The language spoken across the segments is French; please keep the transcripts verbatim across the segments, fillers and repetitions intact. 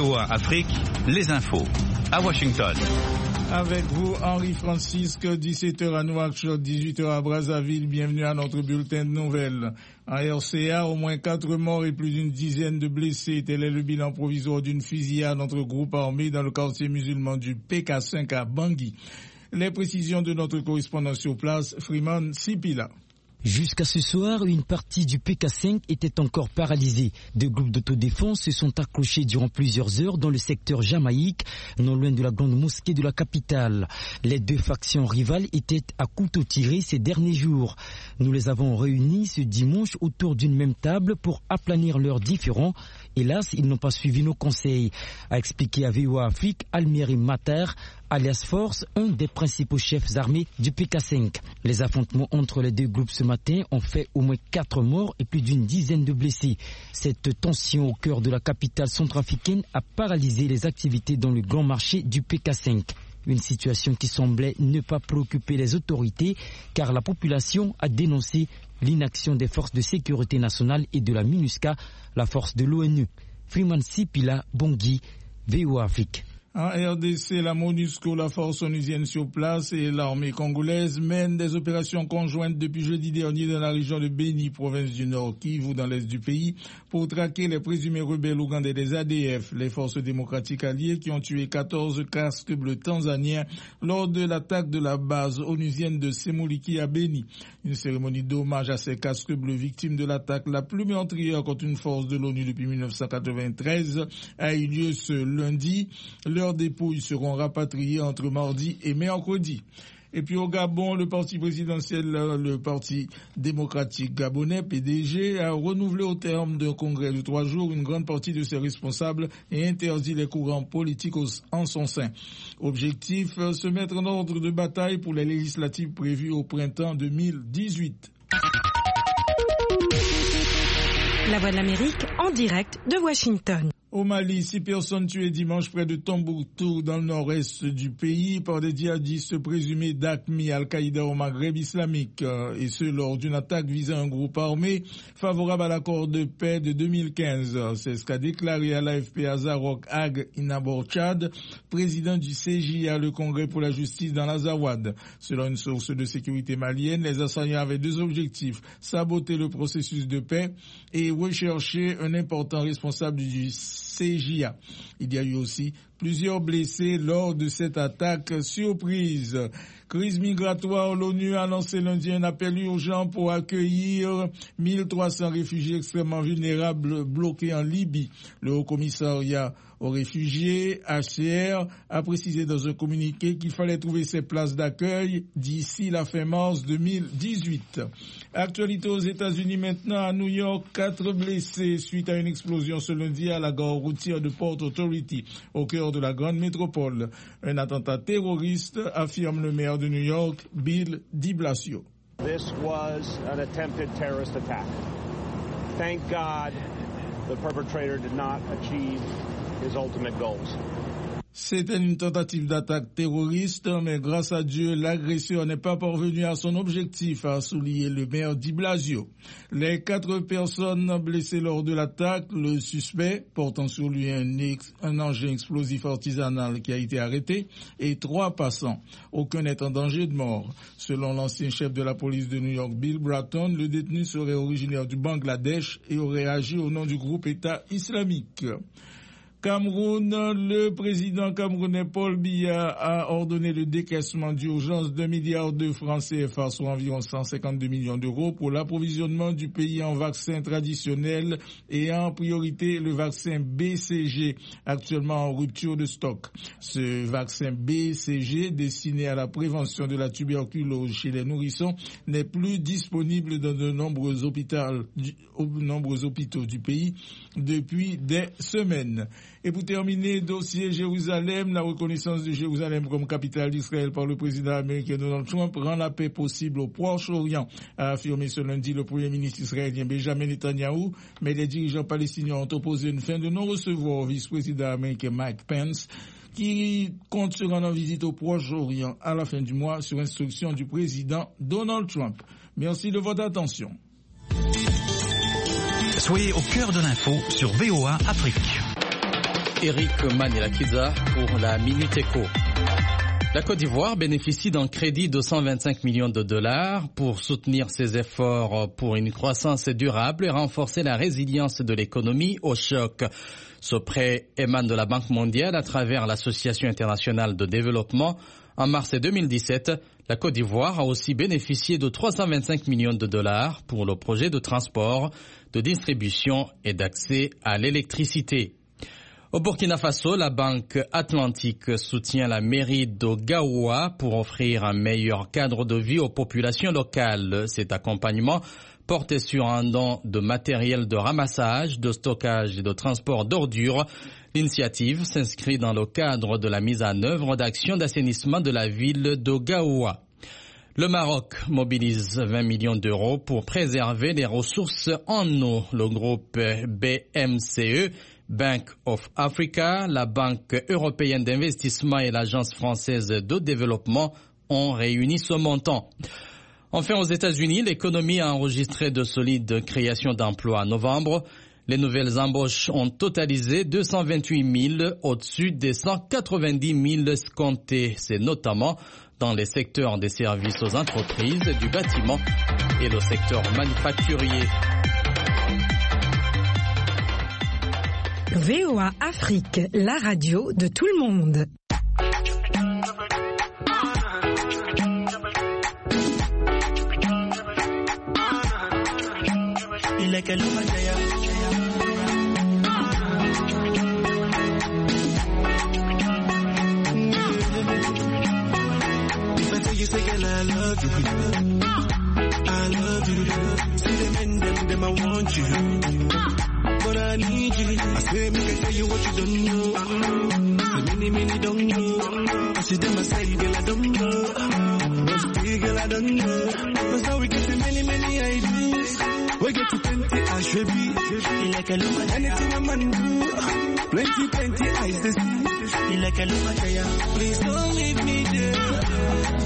O A Afrique, les infos. À Washington. Avec vous, Henri Francisque, dix-sept heures à Nouakchott, dix-huit heures à Brazzaville. Bienvenue à notre bulletin de nouvelles. En R C A, au moins quatre morts et plus d'une dizaine de blessés. Tel est le bilan provisoire d'une fusillade entre groupes armés dans le quartier musulman du P K cinq à Bangui. Les précisions de notre correspondant sur place, Freeman Sipila. Jusqu'à ce soir, une partie du P K cinq était encore paralysée. Deux groupes d'autodéfense se sont accrochés durant plusieurs heures dans le secteur Jamaïque, non loin de la grande mosquée de la capitale. Les deux factions rivales étaient à couteau tiré ces derniers jours. Nous les avons réunis ce dimanche autour d'une même table pour aplanir leurs différends. Hélas, ils n'ont pas suivi nos conseils, a expliqué à V O A Afrique Almieri Mater, alias Force, un des principaux chefs armés du P K cinq. Les affrontements entre les deux groupes ce matin ont fait au moins quatre morts et plus d'une dizaine de blessés. Cette tension au cœur de la capitale centrafricaine a paralysé les activités dans le grand marché du P K cinq. Une situation qui semblait ne pas préoccuper les autorités car la population a dénoncé l'inaction des forces de sécurité nationale et de la MINUSCA, la force de l'ONU. Freeman Sipila, Bangui, V O A Afrique. En R D C, la MONUSCO, la force onusienne sur place et l'armée congolaise mènent des opérations conjointes depuis jeudi dernier dans la région de Beni, province du Nord Kivu, dans l'est du pays, pour traquer les présumés rebelles ougandais des A D F, les forces démocratiques alliées qui ont tué quatorze casques bleus tanzaniens lors de l'attaque de la base onusienne de Semuliki à Beni. Une cérémonie d'hommage à ces casques bleus victimes de l'attaque la plus meurtrière contre une force de l'ONU depuis mille neuf cent quatre-vingt-treize a eu lieu ce lundi. Leurs dépouilles seront rapatriées entre mardi et mercredi. Et puis au Gabon, le parti présidentiel, le parti démocratique gabonais, P D G, a renouvelé au terme d'un congrès de trois jours une grande partie de ses responsables et interdit les courants politiques en son sein. Objectif, se mettre en ordre de bataille pour les législatives prévues au printemps deux mille dix-huit. La Voix de l'Amérique en direct de Washington. Au Mali, six personnes tuées dimanche près de Tombouctou, dans le nord-est du pays, par des djihadistes présumés d'A Q M I Al-Qaïda au Maghreb islamique, et ce lors d'une attaque visant un groupe armé favorable à l'accord de paix de deux mille quinze. C'est ce qu'a déclaré à l'A F P Azarok Ag Inabor Tchad, président du C J A, le Congrès pour la justice dans l'Azawad. Selon une source de sécurité malienne, les assaillants avaient deux objectifs: saboter le processus de paix et rechercher un important responsable du C J A. Il y a eu aussi plusieurs blessés lors de cette attaque surprise. Crise migratoire, l'ONU a lancé lundi un appel urgent pour accueillir mille trois cents réfugiés extrêmement vulnérables bloqués en Libye. Le Haut-Commissariat aux réfugiés, H C R, a précisé dans un communiqué qu'il fallait trouver ces places d'accueil d'ici la fin mars deux mille dix-huit. Actualité aux États-Unis maintenant, à New York, quatre blessés suite à une explosion ce lundi à la gare routière de Port Authority, au cœur de la grande métropole. Un attentat terroriste, affirme le maire de New York, Bill de Blasio. This was an attempted terrorist attack. Thank God the perpetrator did not achieve his ultimate goals. C'était une tentative d'attaque terroriste, mais grâce à Dieu, l'agresseur n'est pas parvenu à son objectif, a souligné le maire de Blasio. Les quatre personnes blessées lors de l'attaque, le suspect portant sur lui un, ex, un engin explosif artisanal qui a été arrêté, et trois passants. Aucun n'est en danger de mort. Selon l'ancien chef de la police de New York, Bill Bratton, le détenu serait originaire du Bangladesh et aurait agi au nom du groupe État islamique. Cameroun, le président camerounais Paul Biya a ordonné le décaissement d'urgence d'un milliard de francs C F A, soit environ cent cinquante-deux millions d'euros, pour l'approvisionnement du pays en vaccins traditionnels et en priorité le vaccin B C G, actuellement en rupture de stock. Ce vaccin B C G, destiné à la prévention de la tuberculose chez les nourrissons, n'est plus disponible dans de nombreux hôpitaux, nombreux hôpitaux du pays depuis des semaines. Et pour terminer, dossier Jérusalem, la reconnaissance de Jérusalem comme capitale d'Israël par le président américain Donald Trump rend la paix possible au Proche-Orient, a affirmé ce lundi le premier ministre israélien Benjamin Netanyahou, mais les dirigeants palestiniens ont opposé une fin de non-recevoir au vice-président américain Mike Pence, qui compte se rendre en visite au Proche-Orient à la fin du mois sur instruction du président Donald Trump. Merci de votre attention. Soyez au cœur de l'info sur V O A Afrique. Eric Manilakiza pour la Minute Éco. La Côte d'Ivoire bénéficie d'un crédit de cent vingt-cinq millions de dollars pour soutenir ses efforts pour une croissance durable et renforcer la résilience de l'économie au choc. Ce prêt émane de la Banque mondiale à travers l'Association internationale de développement. En mars deux mille dix-sept, la Côte d'Ivoire a aussi bénéficié de trois cent vingt-cinq millions de dollars pour le projet de transport, de distribution et d'accès à l'électricité. Au Burkina Faso, la Banque Atlantique soutient la mairie de Gaoua pour offrir un meilleur cadre de vie aux populations locales. Cet accompagnement porte sur un don de matériel de ramassage, de stockage et de transport d'ordures. L'initiative s'inscrit dans le cadre de la mise en œuvre d'actions d'assainissement de la ville de Gaoua. Le Maroc mobilise vingt millions d'euros pour préserver les ressources en eau. Le groupe B M C E, Bank of Africa, la Banque européenne d'investissement et l'Agence française de développement ont réuni ce montant. Enfin, aux États-Unis, l'économie a enregistré de solides créations d'emplois en novembre. Les nouvelles embauches ont totalisé deux cent vingt-huit mille au-dessus des cent quatre-vingt-dix mille escomptés. C'est notamment dans les secteurs des services aux entreprises, du bâtiment et le secteur manufacturier. V O A Afrique, la radio de tout le monde. I love you, I love you. See them and them, them I want you, but I need you. I say, make I tell you what you don't know. So many, many don't know. I see them, I say, girl, I don't know. But still, girl, I don't know. That's how we get to many, many ideas. We get to plenty, I should be. Like a look, anything a man do. Plenty, plenty eyes to see. Like a look, please don't leave me there.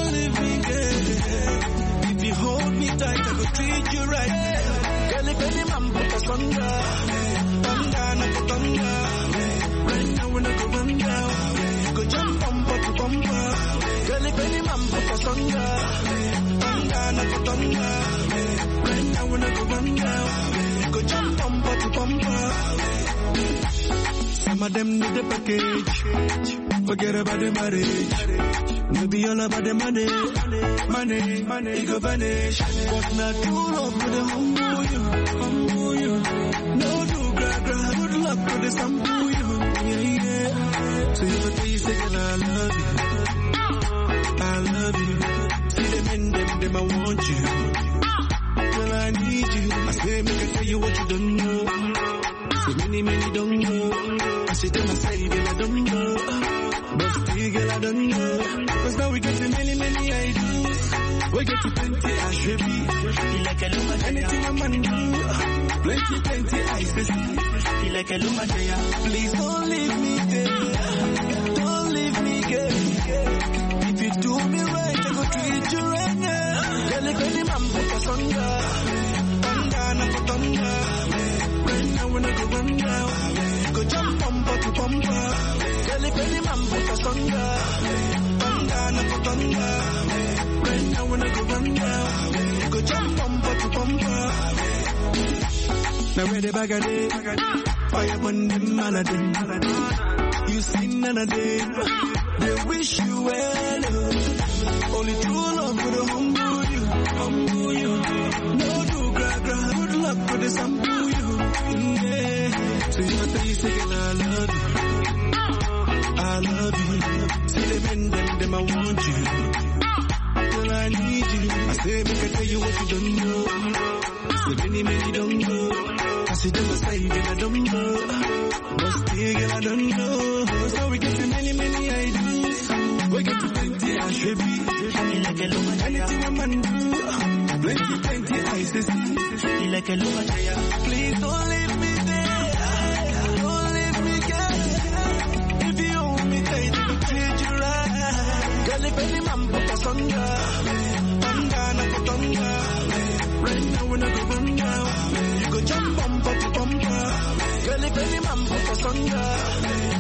If you hold me tight, I will treat you right. Girl, if any man put us under, thunder, not a thunder. Right now we're not go run down. Go jump bumper to bumper. Girl, if any man put us under, thunder, not a thunder. Right now we're not go run down. Go jump bumper to bumper. Some of them need a package. Forget about the marriage. Maybe all about the money, money, money, it go vanish. But not true love for the humble you, humble you. No do gra gra, good luck for the sample you, yeah, yeah. So you say, you say, girl, I love you, I love you. See them and them, them I want you. Girl, I need you. I say, make I tell you what you don't know. So many, many don't know. I see them, I say, girl, I don't know. But still, girl, I don't know. Cause now we get to many, many ideas. We get to plenty, I should be. Like a luma, anything a man do. Plenty, plenty eyes to see. Like a luma, please don't leave me there. Don't leave me, girl. If you do me right, I go treat you right now. Girl, if any man put us under, thunder, not a thunder. Right now we're not go run down. Go jump bumper to bumper. Girl, if any man put us under, not for thunder. Right now when I go run down, go jump bumper to bumper. Now where the bag of day, fire burn them man of them. You see none of them, they wish you well. Only true love for the humble you, humble you. No do gra gra, good luck for the sample you. Yeah. So you must say, say, girl, I love you, I love you. See them and them, them I want you. Girl, I need you. I say, make I tell you what you don't know. So many, many don't know. I see them, I say, girl, I don't know. But still, girl, I don't know. So we get to many, many ideas. We get to plenty, I should be. Like a luma, anything a man do. Plenty, plenty eyes to see. Like a luma, please don't leave me there. Don't leave me, girl. If you hold me tight, I will treat you right. Girl, if any man put us under,